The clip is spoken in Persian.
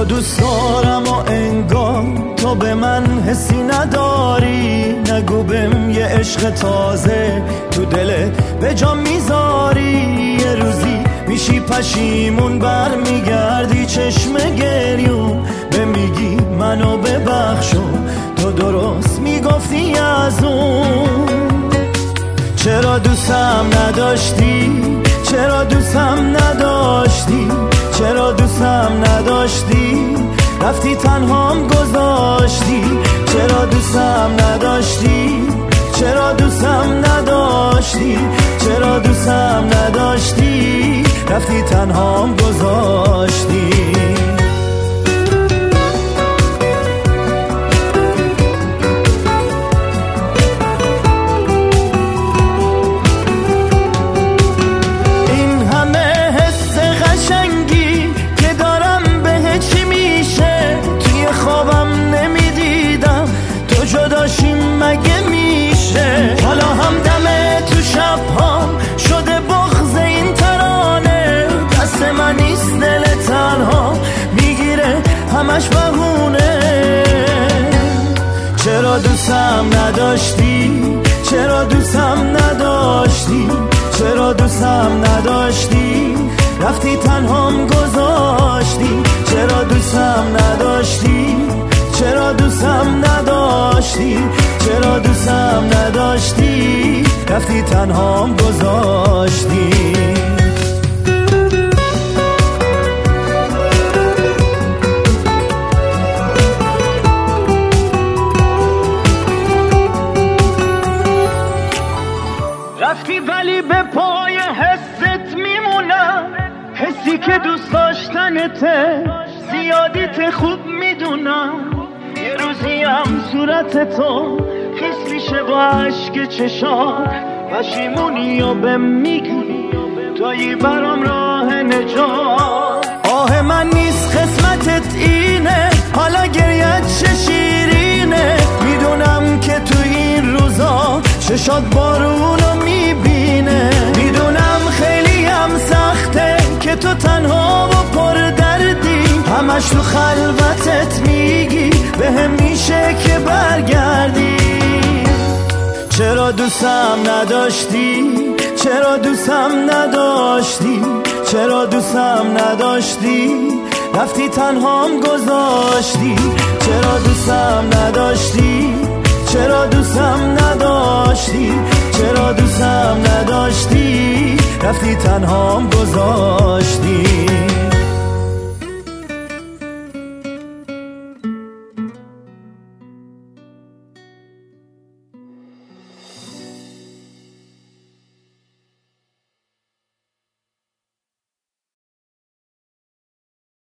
تو دوست دارم و انگار تو به من حسی نداری. نگو بهم یه عشق تازه تو دلت به جا میذاری. یه روزی میشی پشیمون برمیگردی چشم گریون به میگی منو ببخشو تو درست میگفتی از اون. چرا دوستم نداشتی؟ چرا دوستم نداشتی؟ چرا دوستم نداشتی؟ رفتی تنهام گذاشتی. چرا دوستم نداشتی؟ چرا دوستم نداشتی؟ چرا دوستم نداشتی؟ رفتی تنهام گذاشتی. مگه میشه حالا هم دمه تو شب‌هام شده بغض این ترانه. دست من نیست دل تنها میگیره همش بهونه. چرا دوستم نداشتی؟ چرا دوستم نداشتی؟ چرا دوستم نداشتی؟ رفتی تنهام گذاشتی. چرا دوستم نداشتی؟ چرا دوستم نداشتی؟ چرا دوستم نداشتی؟ رفتی تنهام گذاشتی. رفتی ولی به پای حست میمونم. حسی که دوست داشتنته زیادیت خوب میدونم. یه روزی هم صورت تو خیس میشه با عشق چشات. پشیمونی و بهم میگی تویی برام راه نجات. آه من نیست قسمتت اینه حالا گریت چه شیرینه. میدونم که تو این روزا چشات بارونو میبینه. میدونم خیلی هم سخته که تو تنها و پر دردی. همش تو خلوتت میگی بهم میشه که برگردی. چرا دوستم نداشتی؟ چرا دوستم نداشتی؟ چرا دوستم نداشتی؟ رفتی تنهام گذاشتی. چرا دوستم نداشتی؟ چرا دوستم نداشتی؟ چرا دوستم نداشتی؟ رفتی تنهام گذاشتی.